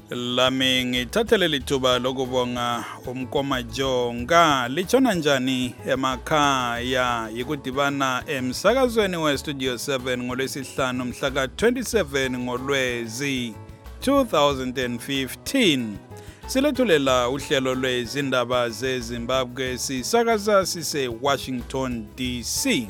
Lami ngithathele lithuba lokubonga umkomajonga litshona njani emakhaya yikudibana emsakazweni weStudio 7 ngolwesihlanu mhla ka-27 ngoLwezi 2015. Silethulela uhlelo lwezindaba zeZimbabwe sisakaza sise Washington DC.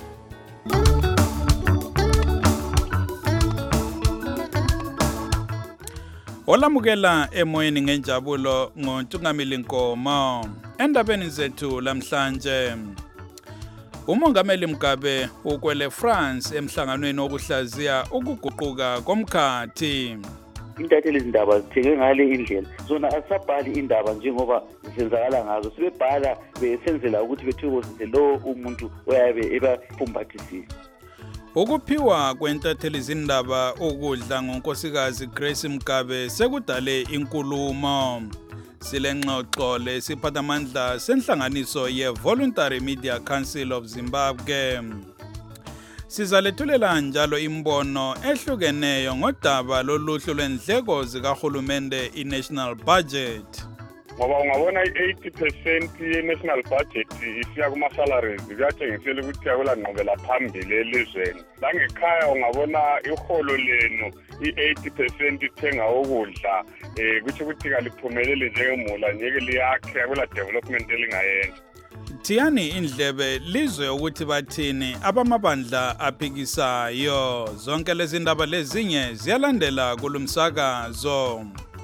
Olamukela emoyeni ngenjabulo ngoNtungamili Nkomo. Endabeni zethu lamhlanje, uMongameli Mugabe ukwele France emhlanganweni wokuhlaziya ukuguquka komkhathi. Intatheli izindaba zitheke ngale indlela zona asabhali indaba njengoba zisenzakala ngazo, sibebhala besenzela ukuthi bethokozise lo umuntu oyabe ebaphumbathisile. Ukuphiwa kwentatheli izindaba ukudla ngonkosikazi Grace Mugabe sekudale inkulumo. Silengxoxo lesiphathamandla senhlanganiso ye-Voluntary Media Council of Zimbabwe. Sizalethulela njalo imbono ehlukeneyo ngodaba loluhlu lwendleko zikahulumende i-national budget. Ngoba ungabona i-80% ye-national budget isiya kuma-salaries, kuyatshengisela ukuthi akulanqubela phambili elizweni. Langekhaya ungabona iholo lenu i-80% ithenga ukudla, kuthi ukuthi kaliphumeleli njengemula ngeke liyakhe, akula development elingayenza. Thiyani indlebe lizwe ukuthi bathini abamabandla aphikisayo. Zonke lezi ndaba lezinye ziyalandela kulumsakazo.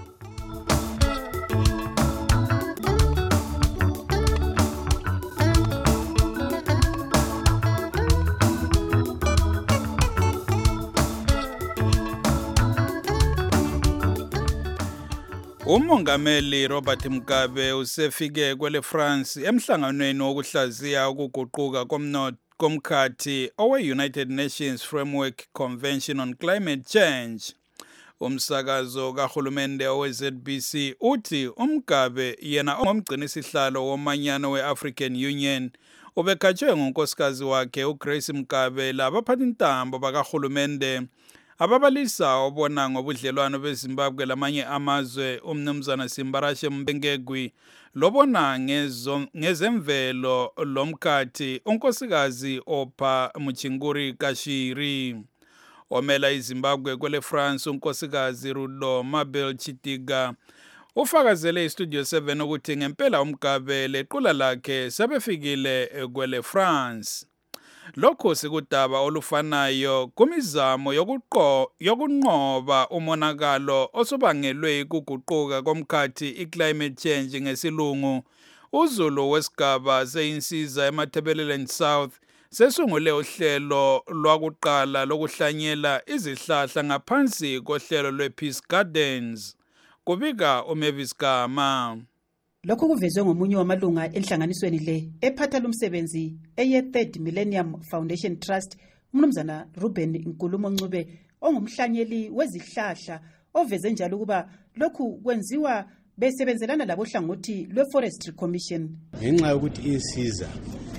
Umongameli Robert Mugabe usefike kwele France emhlanganweni wokuhlaziya ukuguquka komkhathi owe-United Nations Framework Convention on Climate Change. Umsakazo kahulumende owe-ZBC uthi uMugabe yena ongumgcinisihlalo womanyano we-African Union ubekhatshwe ngonkosikazi wakhe uGrace Mugabe labaphathintambo bakahulumende ababalisa obona ngobudlelwano beZimbabwe lamanye amazwe umnumzana Simbarashe Mbengegwi lobona ngezemvelo lomkhathi unkosikazi Opha Muchinguri Kashiri. Omela iZimbabwe kwele France unkosikazi Rudo Mabel Chitiga ufakazele iStudio 7 ukuthi ngempela uMugabe lequla lakhe sebefikile kwele France. Lokho sikudaba olufanayo kumizamo yokunqoba umonakalo osubangelwe ukuguquka komkhathi i-climate change ngesilungu. Uzulu wesigaba seyinsiza eMatabeleland South sesungule uhlelo lwakuqala lokuhlanyela izihlahla ngaphansi kohlelo lwe-Peace Gardens. Kubika uMavis Gama. Lokhu kuvezwe ngomunye wamalunga enhlanganisweni le ephatha lumsebenzi eye-Third Millennium Foundation Trust, umnumzana Ruben Nkulumo Ncube ongumhlanyeli wezihlahla, oveze njalo ukuba lokhu kwenziwa besebenzelana labohlangothi lwe-Forestry Commission. Ngenxa yokuthi insiza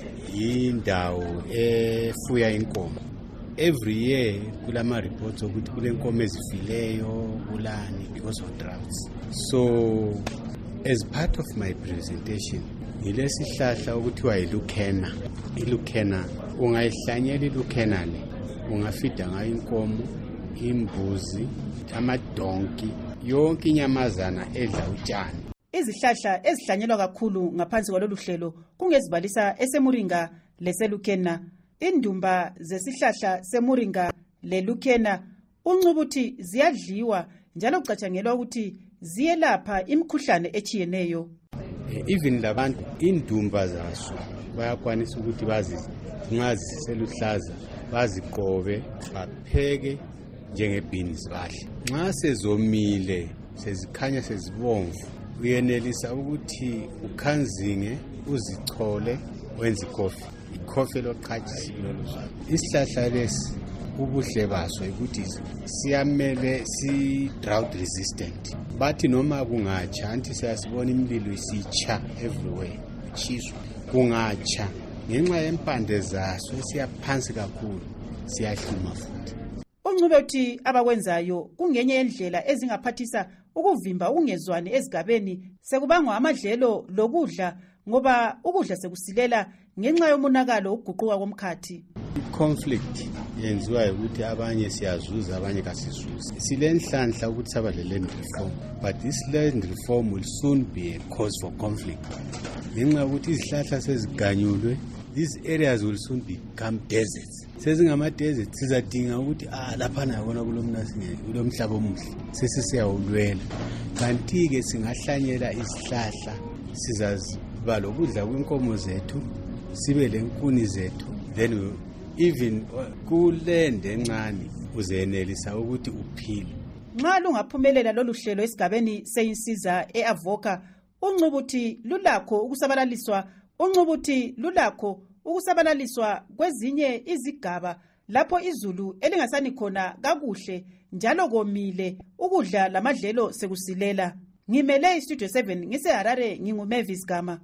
yindawo efuya inkomo, every year kulama reports ukuthi kulenkomo ezifileyo kulani because of droughts. So as part of my presentation, ngilesihlahla okuthiwa iLucena. iLucena ungayihlanyela iLucena le, ungafida ngayo inkomo, imbuzi, amadonki, yonke inyamazana edla utshani. Izihlahla ezihlanyelwa kakhulu ngaphansi kwalolu hlelo kungezibalisa eseMuringa leseLucena. Indumba zesihlahla seMuringa leLucena uncubuthi ziyadliwa njalo kucatshangelwa ukuthi ziyelapha imikhuhlane echiyeneyo. Even labantu indumba zaso bayakwanisa ukuthi baziseluhlaza baziqobe bapheke njengebeans badle. Nxa sezomile sezikhanya sezibomvu uyenelisa ukuthi ukhanzinge uzichole wenze ikofi. Ikofi loqhathisa lolu. Isihlahla lesi ubuhle baso ukuthi siyamele si-drought resistant. Bathi noma kungatsha, anti siyasibona imililo isitsha everywhere, chiswa kungatsha ngenxa yempande zaso esiyaphansi kakhulu siyahluma futhi. uNcube uthi abakwenzayo kungenye yendlela ezingaphathisa ukuvimba ukungezwani ezigabeni sekubangwa amadlelo lokudla ngoba ukudla sekusilela ngenxa yomonakalo ukuguquka komkhathi. Conflict yenziwa ukuthi abanye siyazuza abanye kasizuzi. Silenhlanhla ukuthi saba le land reform, but this land reform will soon be a cause for conflict. Ngenxa ukuthi izihlahla seziganyulwe, these areas will soon become deserts. Sezingama deserts sizadinga ukuthi lapha nayona kulomhlaba omuhle sesisiyawulwela. Kanti ke singahlanyela isihlahla sizaziba lokudla kwenkomo zethu, sibe lenkuni zethu, then even kuland encane uzenelisa ukuthi uphile. Nxa lungaphumelela lolu hlelo esigabeni seyinsiza eAvoca, uNcube uthi lulakho ukusabalaliswa kwezinye izigaba lapho izulu elingasani khona kakuhle njalo komile ukudla lamadlelo sekusilela. Ngimele iStudio 7 ngiseHarare, nginguMavis Gama.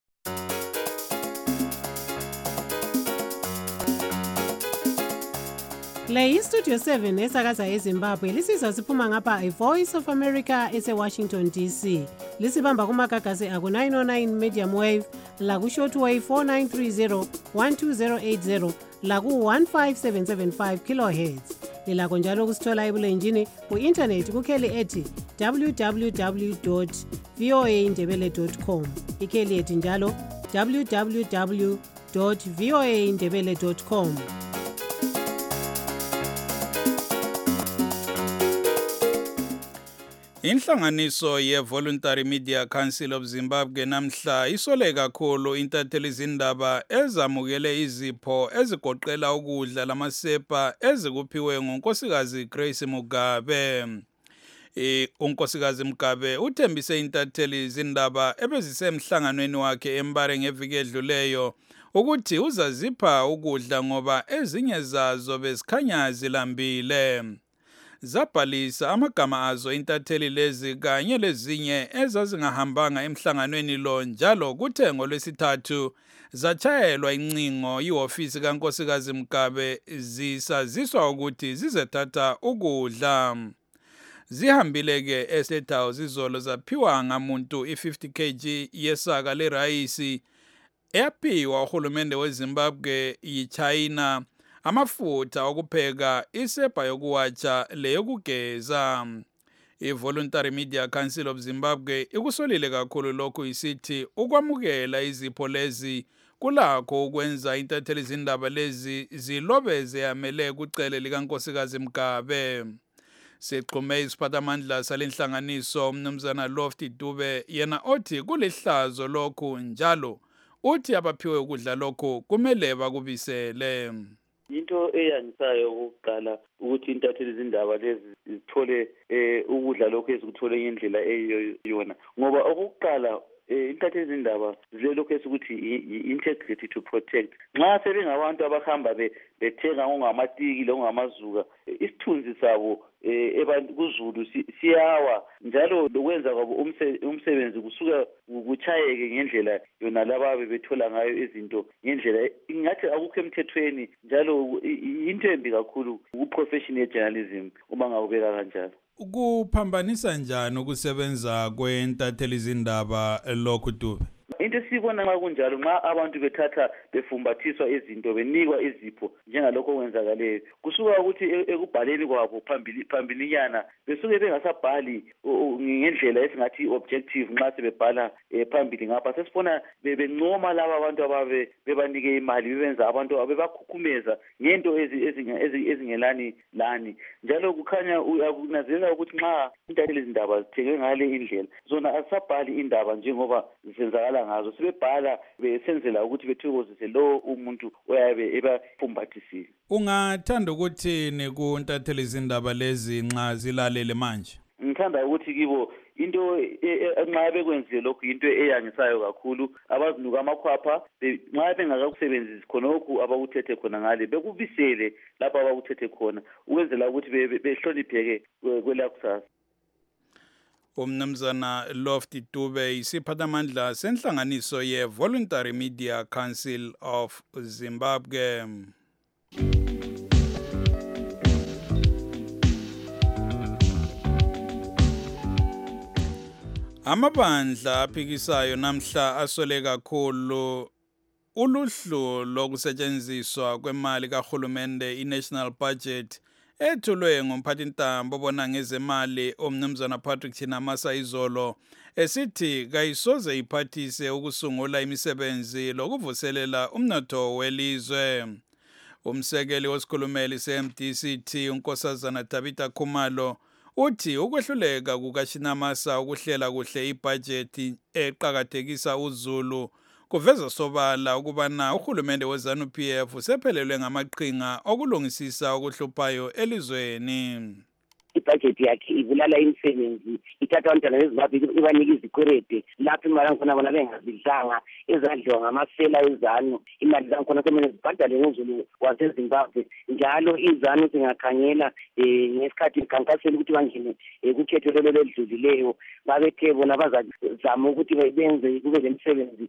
Le iStudio 7 esakaza eZimbabwe lisizwa siphuma ngapha iVoice of America eseWashington DC. Lisibamba kumagagasi aku 909 medium wave, laku shortwave 4930 12080, laku 15775 kilohertz. Lilakho njalo kusithola ebulenjini ku-internet kukheli ethi www.voaindebele.com. Ikheli ethi njalo www.voaindebele.com. Inhlanganiso ye-Voluntary Media Council of Zimbabwe namhla isole kakhulu intatheli izindaba ezamukele izipho ezigoqela ukudla lamasepa ezikuphiwe ngunkosikazi Grace Mugabe. Unkosikazi Mugabe uthembise intatheli izindaba ebezisemhlanganweni wakhe eMbare ngeviki edluleyo ukuthi uzazipha ukudla ngoba ezinye zazo bezikhanya zilambile. Zabhalisa amagama azo intatheli lezi kanye lezinye ezazingahambanga emhlanganweni lo njalo kuthe ngolwesithathu zachayelwa incingo ihofisi kankosikazi Mugabe zisaziswa ukuthi zizethatha ukudla. Zihambile ke eState House izolo zaphiwa ngamuntu i50 kg yesaka lerayisi eyaphiwa uhulumende weZimbabwe yiChina, amafutha okupheka, isepa yokuwatsha leyokugeza. I-Voluntary Media Council of Zimbabwe ikusolile kakhulu lokhu isithi ukwamukela izipho lezi kulakho ukwenza intatheli izindaba lezi zilobeze yamele kucele likankosikazi Mugabe. Siqhume isiphathamandla salenhlanganiso umnumzana Lofty Dube yena othi kulihlazo lokhu njalo uthi abaphiwe ukudla lokhu kumele bakubisele. Into eyangisayo ukuqala ukuthi intatheli izindaba lezi zithole ukudla lokho ezikuthole ngendlela eyiyona ngoba okokuqala intatheli izindaba zilokho esikuthi integrity to protect. Nxa sebengabantu abahamba bethenga ongamatiki longamazuka isithunzi sabo kuzulu siyawa njalo lokwenza kwabo umsebenzi kusuka kuchayeke ngendlela yona laba bethola ngayo izinto ngendlela ingathi akukho emthethweni njalo into embi kakhulu ku-profession ye-journalism uma ngawubeka kanjalo. Ukuphambanisa njani ukusebenza kwentatheli izindaba lokhu Dube? Into sibona nxa kunjalo nxa abantu bethatha befumbathiswa izinto benikwa izipho njengalokho okwenzakaleyo kusuka ukuthi ekubhaleni kwabo phambilinyana besuke bengasabhali ngendlela esingathi objective nxa sebebhala phambili ngapha sesibona bencoma laba abantu ababe bebanike imali bebenza abantu abebakhukhumeza ngento ezingelani lani njalo kukhanya uyakunanzelela ukuthi nxa intatheli izindaba zithekwe ngale indlela zona asabhali indaba njengoba zisenzakala ngazo sibebhala besenzela ukuthi bethokozise lo umuntu oyabe ebafumbathisile. Ungathanda ukuthini kuntatheli izindaba lezi nxa zilalele manje? Ngithanda ukuthi kibo into nxa bekwenzile lokhu into eyangisayo kakhulu abazinuka amakhwapha nxa bengakakusebenzisi khonokhu abakuthethe khona ngale bekubisele lapho abakuthethe khona ukwenzela ukuthi behlonipheke kwelakusasa. Umnumzana Lofty Dube isiphathamandla senhlanganiso ye-Voluntary Media Council of Zimbabwe. Amabandla aphikisayo namhla asole kakhulu uluhlu lokusetshenziswa kwemali kahulumende i-National Budget ethulwe ngumphathintambo obona ngezemali umnumzana Patrick Chinamasa izolo esithi kayisoze iphathise ukusungula imisebenzi lokuvuselela umnotho welizwe. Umsekeli wesikhulumeli se-MDC unkosazana Tabitha Khumalo uthi ukwehluleka kukaChinamasa ukuhlela kuhle ibhajethi eqhakathekisa uzulu kuveza sobala ukubana uhulumende we-ZANU-PF usephelelwe ngamaqhinga okulungisisa okuhluphayo elizweni. Ibhajethi yakhe ibulala imisebenzi, ithatha abantwana beZimbabwe ibanika izikwelede lapho imali yakhona bona bengazidlanga ezadliwa ngamasela eZANU. Imali zakhona kumele zibhadale ngozulu waseZimbabwe. Njalo iZANU singakhangela ngesikhathi ikhankasela ukuthi bangene kukhetho lelo edlulileyo babethe bona bazazama ukuthi benze kube lemisebenzi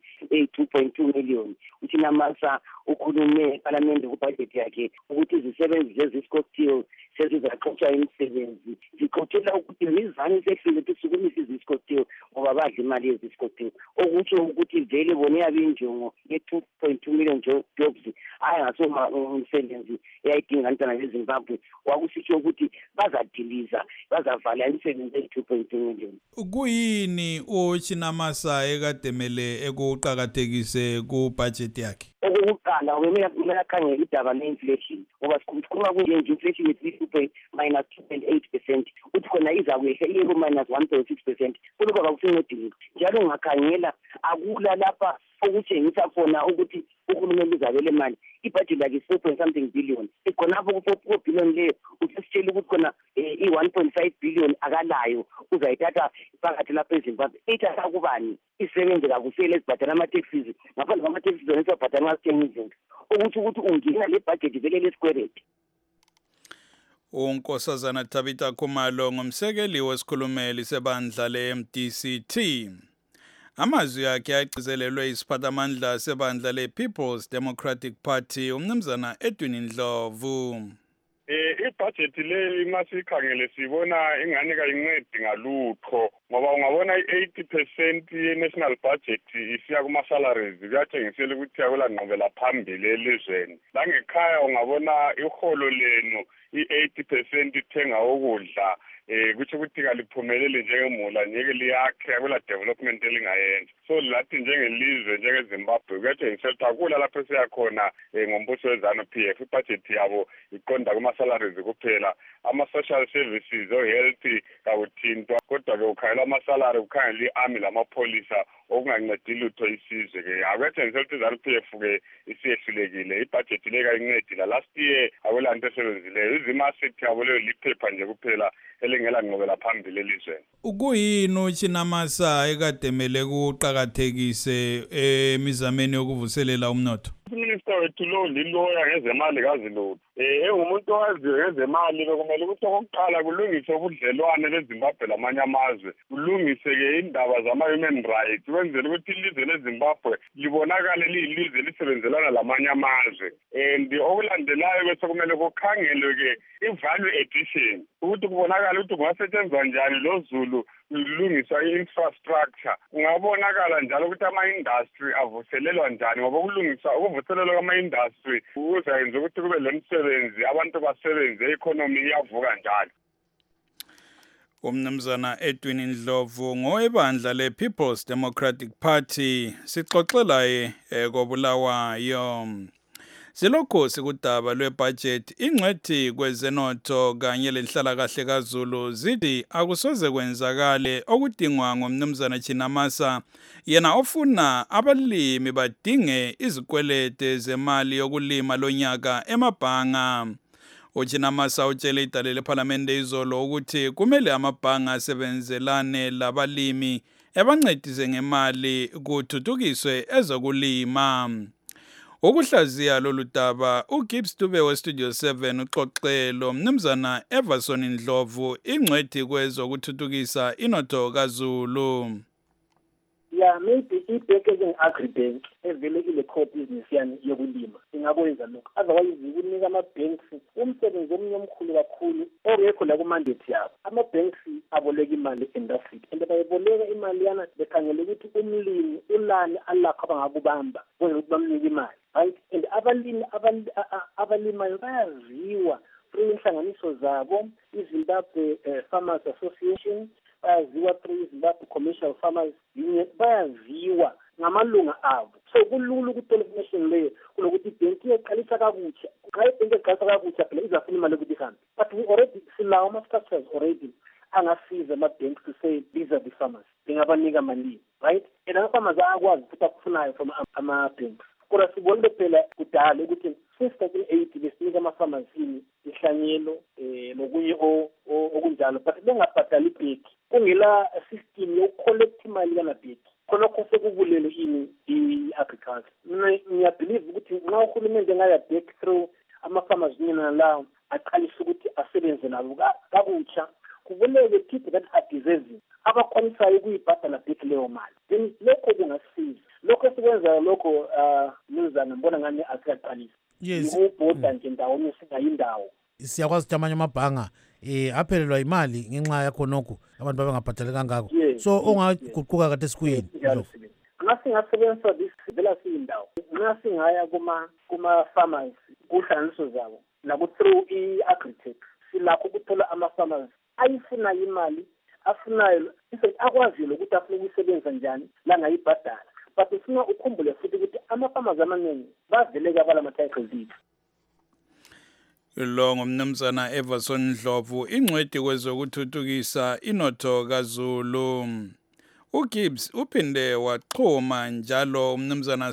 2.2 million. uChinamasa ukhulume eParliament kubhajethi yakhe ukuthi izisebenzi zeziscostill sezizaxotsha imisebenzi. Zikhothela ukuthi izanu sehlile isukumisa iziscostill ngoba badla imali yeziscostill, okutsho ukuthi vele bona yabinjongo ye-2.2 million jobs ayingasoma umsebenzi eyayidinga abantwana beZimbabwe. Kwakusitsho ukuthi bazadiliza, bazavala imisebenzi eyi-2.2 million. Kuyini uChinamasa ekademele ekuqhakathekise kubhajethi yakhe? Okokuqala kumele akhangele idaba le-inflation ngoba sikhuluma kunje inflation minus 2.8%, uthi khona izakwehla iye ku-minus 1.6%. Kulokho kakusincedile. Njalo ungakhangela akula lapha okutshengisa khona ukuthi uhulumeni uzabele imali. Ibhajethi lakhe 4.something billion. Khonapho ku-4 billion leyo usesitshela ukuthi khona i-1.5 billion akalayo uzayithatha phakathi lapha eZimbabwe. Ithatha kubani? Isebenze kakusele ezibhadala ama-taxes, ngaphandle kwama-taxes wena esibhadala ngasithenga izinto. Ukuthi ungena le bhajethi vele lesikwelede. Unkosazana Tabitha Khumalo ngumsekeli wesikhulumeli sebandla le-MDC. Amazwi akhe agcizelelwe isiphathamandla sebandla le-People's Democratic Party umnumzana Edwin Ndlovu. Ibhajethi le masikhangele sibona ingane kayincedi ngalutho ngoba ungabona i-80% ye-national budget isiya kuma-salaries, kuyatshengisela ukuthi akulanqubela phambili elizweni. Langekhaya ungabona iholo lenu i-80% ithenga ukudla, kutsho ukuthi kaliphumeleli njengemula ngeke liyakhe akula development elingayenza. So lathi njengelizwe njengeZimbabwe kuyatshengisela ukuthi akula lapho esiyakhona ngombuso we-ZANU-PF. Ibhajethi yabo iqonda kuma-salaries kuphela, ama-social services o-health kakuthintwa, kodwa-ke ukhangela ama-salary, ukhangela i-army lamapholisa okungancedi lutho isizwe-ke. Akuyatshengisela ukuthi i-ZANU-PF-ke isiyehlulekile. Ibhajethi le kayincedile. Last year akulanto esebenzileyo. Izimasithi yabo leyo liphepha nje kuphela elingela nqobela phambili elizweni. Ukuyini uChinamasa ekademele kuqhakathekise emizameni yokuvuselela umnotho? Uminister wethu lo liloya ngezemali kazilutho. Engumuntu owaziyo ngezemali bekumele ukuthi okokuqala kulungiswe ubudlelwane beZimbabwe lamanye amazwe, kulungise-ke indaba zama-human rights kwenzela ukuthi ilizwe leZimbabwe libonakale liyilizwe lisebenzelana lamanye amazwe. And okulandelayo bese kumele kukhangelwe-ke i-value addition ukuthi kubonakala ukuthi kungasetshenzwa njani lo Zulu kulungiswa i-infrastructure. Kungabonakala njalo ukuthi ama-industry avuselelwa njani ngoba ukuvuselelwa kwama-industry kuzayenza ukuthi kube lemisebenzi, abantu basebenze, i-economy iyavuka njalo. Umnumzana Edwin Ndlovu ngowebandla le-People's Democratic Party sixoxelaye koBulawayo. Silokho sikudaba lwebudget ingcwethi kwezenotho kanye lenhlalakahle kaZulu zithi akusoze kwenzakale okudingwa ngomnumzana Chinamasa yena ofuna abalimi badinge izikwelede zemali yokulima lonyaka emabhanga. uChinamasa utshele idale leParliamente izolo ukuthi kumele amabhanga asebenzelane labalimi ebancedise ngemali kuthuthukiswe ezokulima. Ukuhlaziya lolu daba uGibbs Dube weStudio 7 uxoxelo mnumzana Everson Ndlovu ingcwethi kwezokuthuthukisa inotho kaZulu. ya maybe ibhenki ezingu-agribank evele ile-core business yani yokulima ingakwenza lokho. Otherwise kunika ama-banks umsebenzi omunye omkhulu kakhulu ongekho la ku-mandate yabo. Ama-banks aboleka imali e-Africa and bayiboleka imali yana bekhangele ukuthi umlimi ulani alakho abangakubamba ukuze ukuthi bamnike imali, right? And abalimayo bayaziwa through inhlanganiso zabo, iZimbabwe Farmers Association, bayaziwa through iZimbabwe Commercial Farmers Union, bayaziwa ngamalunga abo. So kulula ukuthola information leyo kunokuthi ibhenki iyoqalisa kakutsha. Xa ibhenki iqalisa kakutsha phela izafuna imali ukuthi ihambe. But we already silawo ama-structures already angasiza ama-banks to say these are the farmers. Bengabanika malini, right? And ama-farmers ayakwazi futhi akufunayo from ama-banks. Kodwa sibonile phela kudala ukuthi since 1980 besinika ama-farmers ihlanyelo nokunye okunjalo, but bengabhadali ibhenki. Kungela system yokucollect imali kanabhenki. Khonokho sekubulele i-agriculture. Mina ngiyabelieve ukuthi nxa uhulumende engaya-back through ama-farmers union lawo aqalise ukuthi asebenze nabo kakutsha, kubulele people that are deserving abakwanisayo ukuyibhadala back leyo mali. Then lokho kungasiza. Lokho esikwenzayo lokho Mnumzana ngibona ngani asikaqalisi. Yes. Ukubhoda nje ndawonye singayindawo. Siyakwazi ukuthi amanye amabhanga aphelelwa imali ngenxa yakho nokho abantu babengabhadali kangako. So ongaguquka kade sikuyini? Nasingasebenzisa vela siyindawo. Nasingaya kuma-farmers kuhlanganiso zabo naku-through i-agritech silakho ukuthola ama-farmers ayifunayo imali afunayo akwaziyo ukuthi afuna ukuyisebenza njani langayibhadala. But ufuna ukhumbule futhi ukuthi ama-farmers amaningi baveleke abalama-title deed. Lo ngumnumzana Everson Ndlovu, ingcweti kwezokuthuthukisa inotho kaZulu. uGibbs uphinde waqhuma njalo umnumzana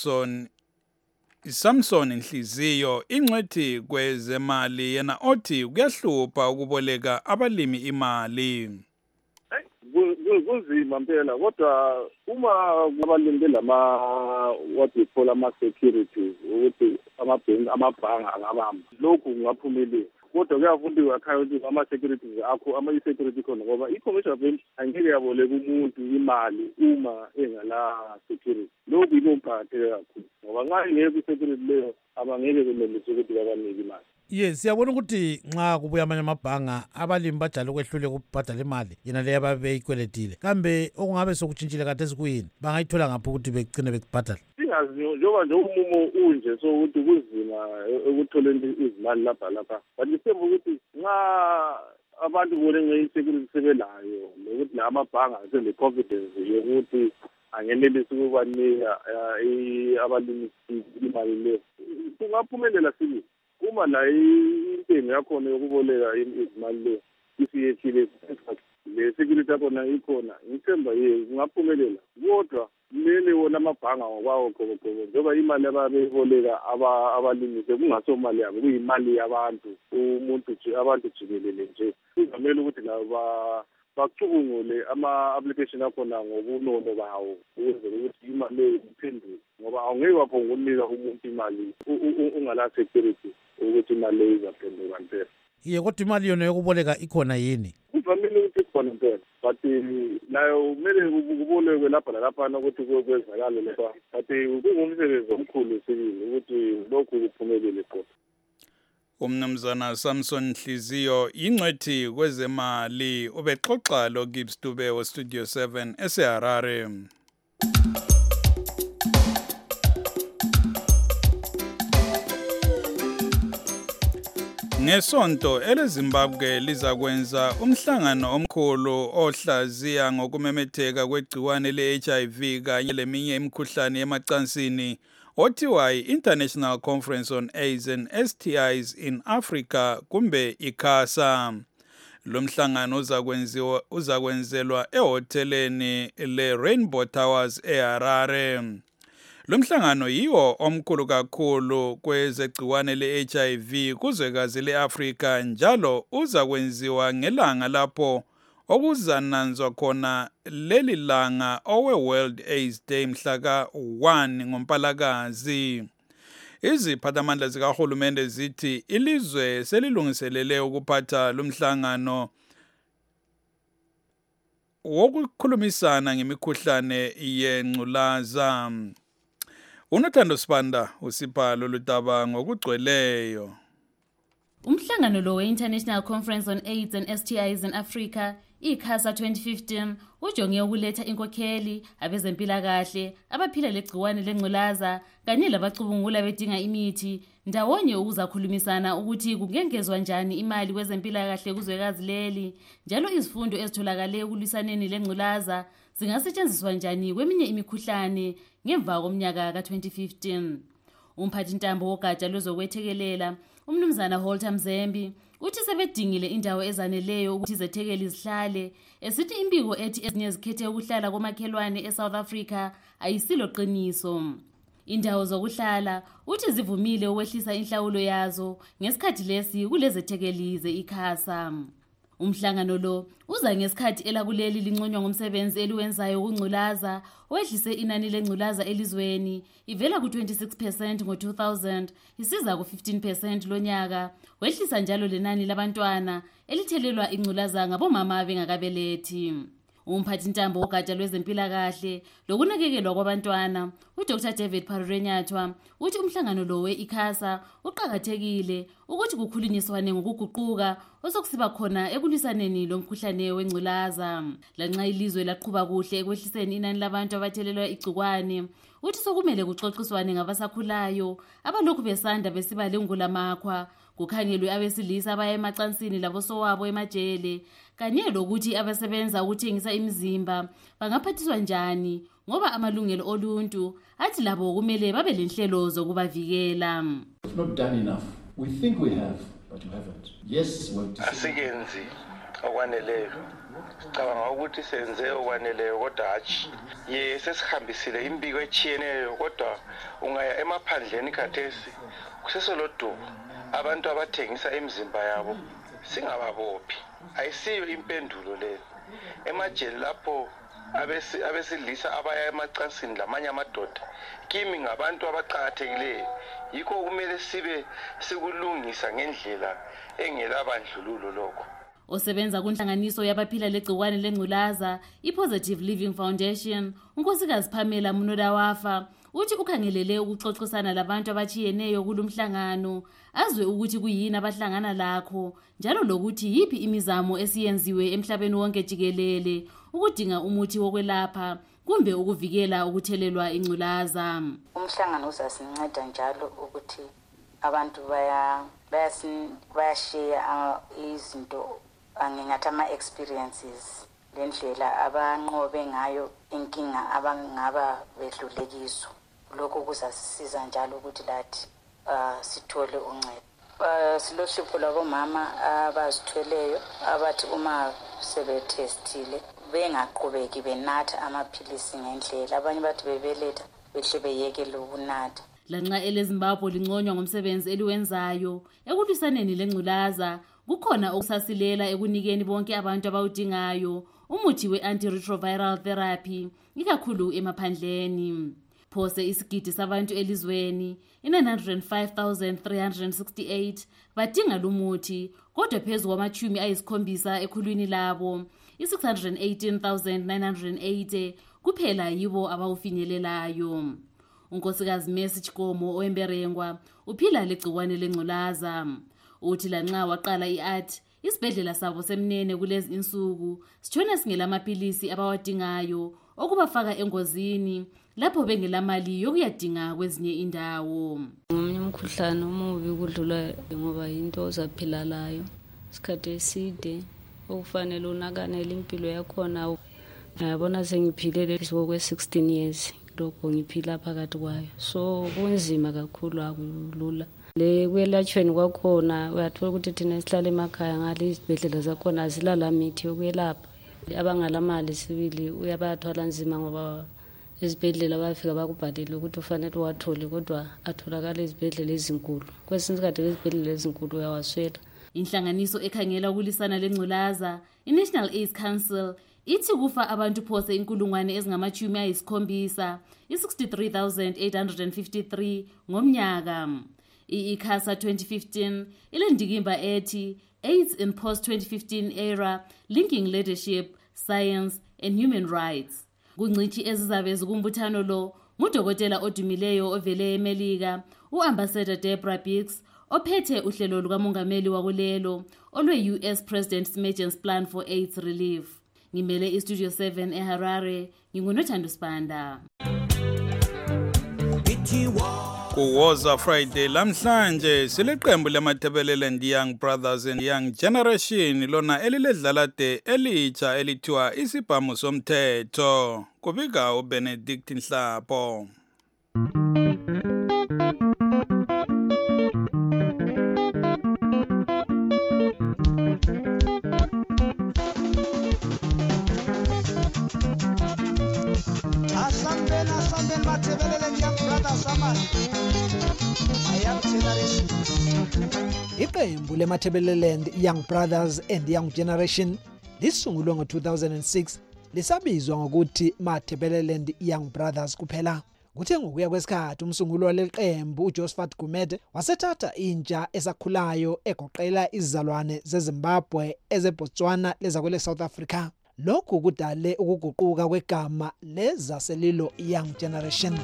Samson Nhliziyo, ingcwethi kwezemali, yena othi kuyahlupha ukuboleka abalimi imali. Kunzima mpela, kodwa uma abalimi what we call ama-securities ukuthi amabhanga angabamba, lokhu kungaphumelela. Kodwa kuyafundiwa ekhaya ukuthi ama-securities akho, ama-security khona, ngoba i-commercial bank angeke yaboleka umuntu imali uma engala security. Lokhu inomphatheke kakhulu, ngoba nxa ingekho i-security leyo abangeke benelise ukuthi babanike imali. Yes, siyabona ukuthi nxa kubuya amanye amabhanga abalimi bajala ukwehlule ukubhadala imali yena leyo ababeyikweletile. Kambe okungabe sokutshintshile kade sikuyini? Bangayithola ngapho ukuthi begcine bekubhadala? Singazi njengoba nje umumo unje so ukuthi kuzima ekutholeni izimali lapha. But isemba ukuthi nxa abantu bone ngeyisekurithi sebelayo nokuthi la amabhanga asele-confidence yokuthi angenelisi ukubanika abalimi imali leyo, kungaphumelela sibili. Uma la intengo yakhona yokuboleka izimali leyo isiyehlile, le security yakhona ikhona, ngithemba kungaphumelela. Kodwa kumele wona amabhanga ngokwawo gogogogo njengoba imali ababeyiboleka abalimi kungasomali yabo, kuyimali yabantu, abantu jikelele nje. Kuzamele ukuthi labo bacubungule ama-application akhona ngobunono bawo ukuze ukuthi imali leyo iphenduke, ngoba awungeke waphonga ukunika umuntu imali ungala security ukuthi imali leyo izaphenduka mpela. Kodwa imali yona yokuboleka ikhona yini? Kuvamile ukuthi ikhona mpela, but nayo kumele kubolekwe lapha nalaphana ukuthi kwenzakale lapha. But kungumsebenzi omkhulu sibili ukuthi lokhu kuphumelele khona. Umnumzana Samson Nhliziyo, ingcwethi kwezemali, ubexoxa lo Gibbs Dube wa Studio 7 eseHarare. Ngesonto eleZimbabwe lizakwenza umhlangano omkhulu ohlaziya ngokumemetheka kwegciwane le-HIV kanye leminye imikhuhlane yemacansini othiwa yi-International Conference on AIDS and STIs in Africa kumbe ICASA. Lo mhlangano uzakwenzelwa ehoteleni le-Rainbow Towers eHarare. Lo mhlangano yiwo omkhulu kakhulu kwezegciwane le-HIV kuzwekazi le-Afrika, njalo uzakwenziwa ngelanga lapho okuzananzwa khona leli langa owe-World AIDS Day mhlaka 1 ngoMpalakazi. Iziphathamandla zikahulumende zithi ilizwe selilungiselele ukuphatha lo mhlangano wokukhulumisana ngemikhuhlane yengculaza. Unothando Sibanda usipha lolu daba ngokugcweleyo. Umhlangano lo we-International Conference on AIDS and STIs in Africa, ICASA 2015, ujonge ukuletha inkokheli, abezempilakahle, abaphila legciwane lengculaza, kanye labacubungula bedinga imithi, ndawonye ukuzakhulumisana ukuthi kungengezwa njani imali kwezempilakahle kuzwekazi leli, njalo izifundo ezitholakale ekulwisaneni lengculaza zingasetshenziswa njani kweminye imikhuhlane ngemva komnyaka ka-2015. Umphathintambo wogatsha lwezokwethekelela, umnumzana Holter Mzembi, uthi sebedingile indawo ezaneleyo ukuthi izethekeli zihlale, esithi imbiko ethi ezinye zikhethe ukuhlala komakhelwane eSouth Africa ayisilo qiniso. Indawo zokuhlala uthi zivumile ukwehlisa inhlawulo yazo ngesikhathi lesi kulezethekeli ze-ICASA. Umhlangano lo uza ngesikhathi elakuleli linconywa ngomsebenzi eliwenzayo kungculaza, wehlise inani lengculaza elizweni ivela ku-26% ngo-2000 isiza ku-15% lonyaka, wehlisa njalo lenani labantwana elithelelwa ingculaza ngabomama bengakabelethi. Umphathintambo wogatsha lwezempilakahle lokunakekelwa kwabantwana, uDr David Parurenyathwa, uthi umhlangano lo we-ICASA uqakathekile ukuthi kukhulunyiswane ngokuguquka osokusiba khona ekulwisaneni lomkhuhlane wengculaza. Lanxa ilizwe laqhuba kuhle ekwehliseni inani labantu abathelelwa igcikwane, uthi sokumele kuxoxiswane ngabasakhulayo abalokhu besanda besiba lengulamakhwa, kukhangelwe abesilisa abaya emacansini labosowabo emajele, kanye lokuthi abasebenza ukuthengisa imizimba bangaphathiswa njani ngoba amalungelo oluntu athi labo kumele babe lenhlelo zokubavikela. Not done enough. We think we have, but you haven't. Yes, asikenzi okwaneleyo. Sicabanga ukuthi senze okwaneleyo kodwa hatshi. Sesihambisile imbiko echiyeneyo kodwa ungaya emaphandleni khathesi kusesolodwa abantu abathengisa imizimba yabo singababophi. Ayisiyo impendulo le. Emajele lapho abesilisa abaya emacansini lamanye amadoda kimi ngabantu abaqhakathekileyo, yikho kumele sibe sikulungisa ngendlela engelabandlululo lokho. Osebenza kunhlanganiso yabaphila legciwane lengculaza, iPositive Living Foundation, unkosikazi Pamela Munodawafa, uthi ukhangelele ukuxoxisana labantu abachiyeneyo kulumhlangano, azwe ukuthi kuyini abahlangana lakho, njalo lokuthi yipi imizamo esiyenziwe emhlabeni wonke jikelele ukudinga umuthi wokwelapha kumbe ukuvikela ukuthelelwa ingculaza. Umhlangano uzasinceda njalo ukuthi abantu bayashare izinto angingathi ama-experiences lendlela abanqobe ngayo inkinga abangaba bedlulekiso. Lokho kuzasisiza njalo ukuthi lathi sithole uncedo. Silohlupho lwabomama abazithweleyo abathi uma sebethestile bengaqhubeki benatha amaphilisi ngendlela, abanye bathi bebeletha behle beyekele ukunatha. Lanxa eleZimbabwe linconywa ngomsebenzi eliwenzayo ekulwisaneni lengculaza, kukhona okusasilela ekunikeni bonke abantu abawudingayo umuthi we-antiretroviral therapy, ikakhulu emaphandleni. Phose isigidi sabantu elizweni 905,368 badinga lumuthi, kodwa phezu kwamachumi ayisikhombisa ekhulwini labo 618,980 kuphela yibo abawufinyelelayo. Unkosikazi Mercy Chikomo owemberengwa uphila legciwane lengculaza. Uthi lanxa waqala i-art, isibhedlela sabo semnene kulezi insuku sithona singelamaphilisi abawadingayo okubafaka engozini lapho bengelamali yokuyadinga kwezinye indawo. Ngomunye umkhuhlane omubi kudlula ngoba into ozaphilalayo isikhathi eside okufanele unakanele impilo yakhona. Ngiyabona sengiphilele kwe-16 years lokho ngiphila phakathi kwayo, so kunzima kakhulu, akulula. Le kwelatshweni kwakhona uyathola ukuthi thina sihlala emakhaya ngale izibhedlela zakhona azilala mithi yokwelapha. Abangalamali sibili uyabathwala nzima ngoba izibhedlela bafika bakubhalele ukuthi ufanele wathole, kodwa atholakala izibhedlela ezinkulu. Kwesinye isikhathi izibhedlela ezinkulu uyawaswela. Inhlanganiso ekhangela ukulisana lengculaza, iNational AIDS Council, ithi kufa abantu phose inkulungwane ezingamachumi ayisikhombisa, 63,853 ngomnyaka. ICASA 2015 ilendikimba ethi AIDS in Post-2015 Era, Linking Leadership, Science and Human Rights. Kungcitshi ezizabe zikumbuthano lo ngudokotela odumileyo ovele eMelika, uAmbassador Deborah Biggs, ophethe uhlelo lukamongameli wakulelo olwe-US President's Emergency Plan for AIDS Relief. Ngimele iStudio 7 eHarare, nginguNothando Spanda. Kuwoza Friday lamhlanje sileqembu lamaThebeleland Young Brothers and Young Generation lona eliledlala de elitsha elithiwa isibhamu somthetho. Kubika uBenedict Nhlapho. Iqembu lemaThebeleland Young Brothers and Young Generation lisungulwe ngo-2006 lisabizwa ngokuthi maThebeleland Young Brothers kuphela. Kuthe ngokuya kwesikhathi umsunguli waleqembu uJosephat Gumede wasethatha intsha esakhulayo egoqela izizalwane zeZimbabwe, ezeBotswana lezakwele South Africa. Lokhu kudale ukuguquka kwegama lezaselilo Young Generation.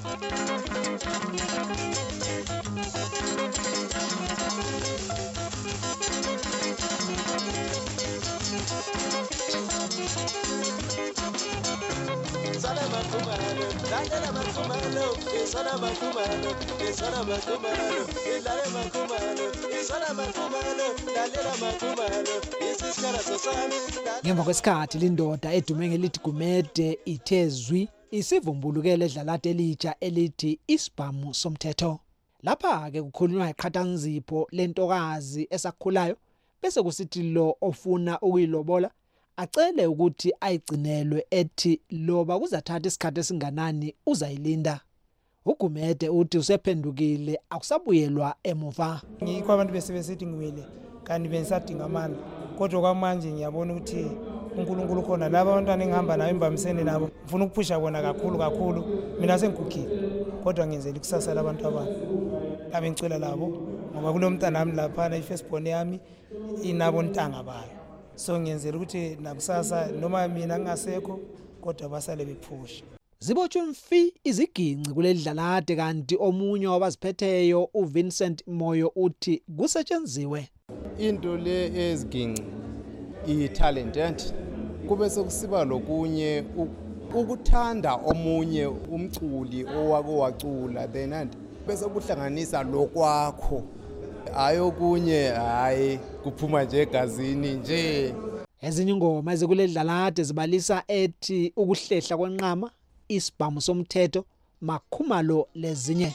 Ngemva kwesikhathi lindoda edume ngelithi Gumede ithezwi isivumbulukele edlalate elitsha elithi isibhamu somthetho. Lapha ke kukhulunywa iqhathanzipho lentokazi esakhulayo bese kusithi lo ofuna ukuyilobola acele ukuthi ayigcinelwe ethi loba kuzathatha isikhathi esinganani uzayilinda. uGumede uthi usephendukile akusabuyelwa emuva. Ngikho abantu besebesithi ngwele kanti bengisadinga amandla, kodwa kwamanje ngiyabona ukuthi uNkulunkulu khona laba abantwana engihamba nayo embamisene nabo ngifuna ukuphusha bona kakhulu mina sengikukhile, kodwa ngiyenzela ikusasa labantu abami abengicela labo ngoba kunomntana nami lapha ifirstborn yami inabo ntanga bayo, so ngiyenzela ukuthi nakusasa noma mina ngingasekho kodwa basale bephusha. Zibotshwe mfi iziginci kuledlalade kanti omunye wabaziphetheyo uVincent Moyo uthi kusetshenzwe into le eziginci i-talented kube sokusiba lokunye ukuthanda omunye umculi owake wacula then and bese kuhlanganisa lokwakho ayokunye hayi kuphuma nje egazini nje. Ezinye ingoma ezikuledlalade zibalisa ethi ukuhlehla kwenqama, isibhamu somthetho, makhumalo lezinye.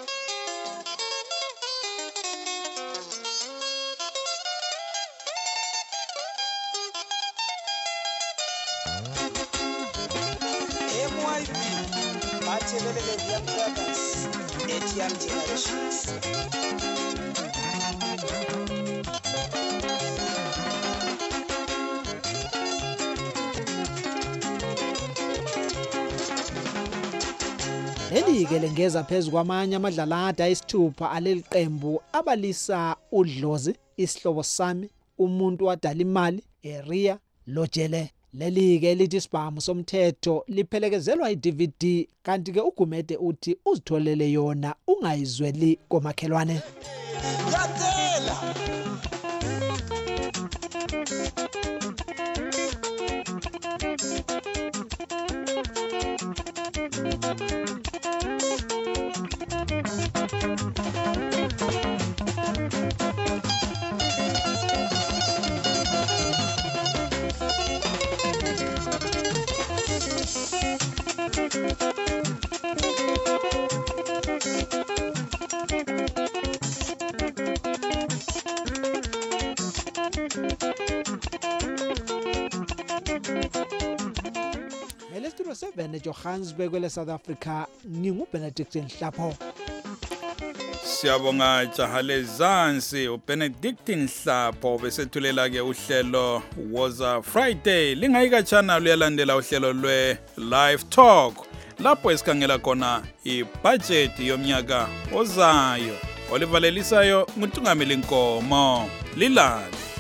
maThebeleland Young Brothers and Young Generations. Leli-ke lengeza phezu kwamanye amadlalada ayisithupha aleli qembu abalisa uDlozi, Isihlobo Sami, Umuntu Wadala Imali, Area, Lojele. Leli-ke lithi isibhamu somthetho liphelekezelwa iDVD kanti-ke uGumede uthi uzitholele yona ungayizweli komakhelwane. Studio 7 eJohannesburg kwele South Africa, nginguBenedict Nhlapho. Siyabonga jahale zansi uBenedict Nhlapho besethulela ke uhlelo Woza Friday. Lingayikachana luyalandela uhlelo lwe Live Talk lapho esikhangela khona ibudget yomnyaka ozayo. Olivalelisayo nguTungameli Nkomo. Lilale.